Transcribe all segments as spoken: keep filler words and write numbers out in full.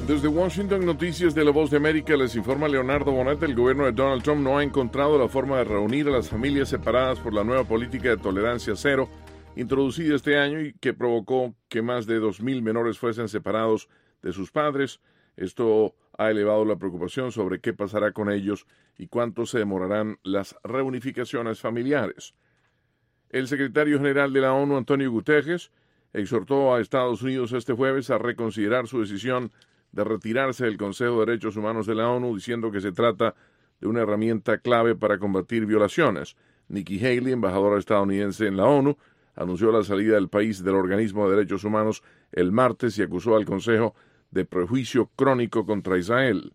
Desde Washington, Noticias de la Voz de América, les informa Leonardo Bonet. El gobierno de Donald Trump no ha encontrado la forma de reunir a las familias separadas por la nueva política de tolerancia cero introducida este año y que provocó que más de dos mil menores fuesen separados de sus padres. Esto ha elevado la preocupación sobre qué pasará con ellos y cuánto se demorarán las reunificaciones familiares. El secretario general de la ONU, Antonio Guterres, exhortó a Estados Unidos este jueves a reconsiderar su decisión de retirarse del Consejo de Derechos Humanos de la ONU, diciendo que se trata de una herramienta clave para combatir violaciones. Nikki Haley, embajadora estadounidense en la ONU, anunció la salida del país del organismo de derechos humanos el martes y acusó al Consejo de prejuicio crónico contra Israel.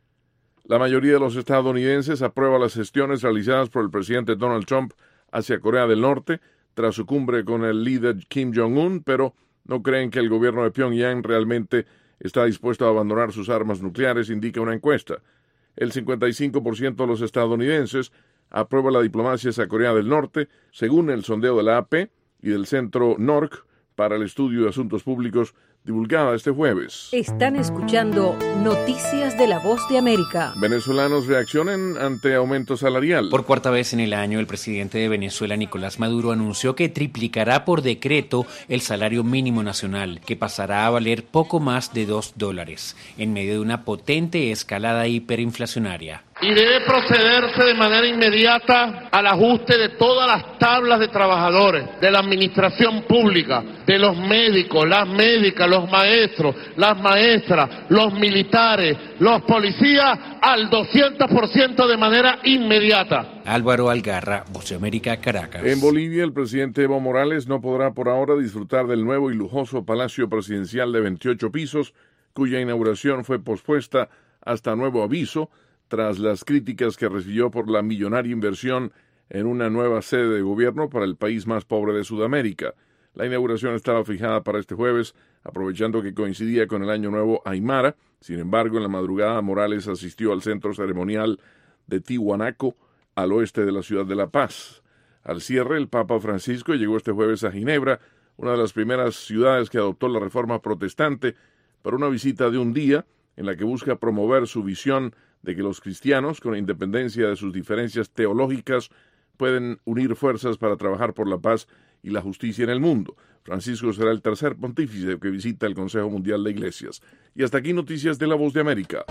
La mayoría de los estadounidenses aprueba las gestiones realizadas por el presidente Donald Trump hacia Corea del Norte tras su cumbre con el líder Kim Jong-un, pero no creen que el gobierno de Pyongyang realmente está dispuesto a abandonar sus armas nucleares, indica una encuesta. El cincuenta y cinco por ciento de los estadounidenses aprueba la diplomacia hacia Corea del Norte, según el sondeo de la A P y del Centro N O R C para el Estudio de Asuntos Públicos, divulgada este jueves. Están escuchando Noticias de la Voz de América. Venezolanos reaccionan ante aumento salarial. Por cuarta vez en el año, el presidente de Venezuela, Nicolás Maduro, anunció que triplicará por decreto el salario mínimo nacional, que pasará a valer poco más de dos dólares, en medio de una potente escalada hiperinflacionaria. Y debe procederse de manera inmediata al ajuste de todas las tablas de trabajadores, de la administración pública, de los médicos, las médicas, los maestros, las maestras, los militares, los policías, al doscientos por ciento de manera inmediata. Álvaro Algarra, Voz de América, Caracas. En Bolivia, el presidente Evo Morales no podrá por ahora disfrutar del nuevo y lujoso Palacio Presidencial de veintiocho pisos, cuya inauguración fue pospuesta hasta nuevo aviso, tras las críticas que recibió por la millonaria inversión en una nueva sede de gobierno para el país más pobre de Sudamérica. La inauguración estaba fijada para este jueves, aprovechando que coincidía con el Año Nuevo Aymara. Sin embargo, en la madrugada, Morales asistió al centro ceremonial de Tiwanaku, al oeste de la ciudad de La Paz. Al cierre, el Papa Francisco llegó este jueves a Ginebra, una de las primeras ciudades que adoptó la reforma protestante, para una visita de un día en la que busca promover su visión de que los cristianos, con independencia de sus diferencias teológicas, pueden unir fuerzas para trabajar por la paz y la justicia en el mundo. Francisco será el tercer pontífice que visita el Consejo Mundial de Iglesias. Y hasta aquí Noticias de la Voz de América.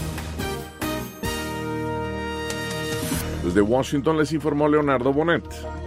Desde Washington les informó Leonardo Bonet.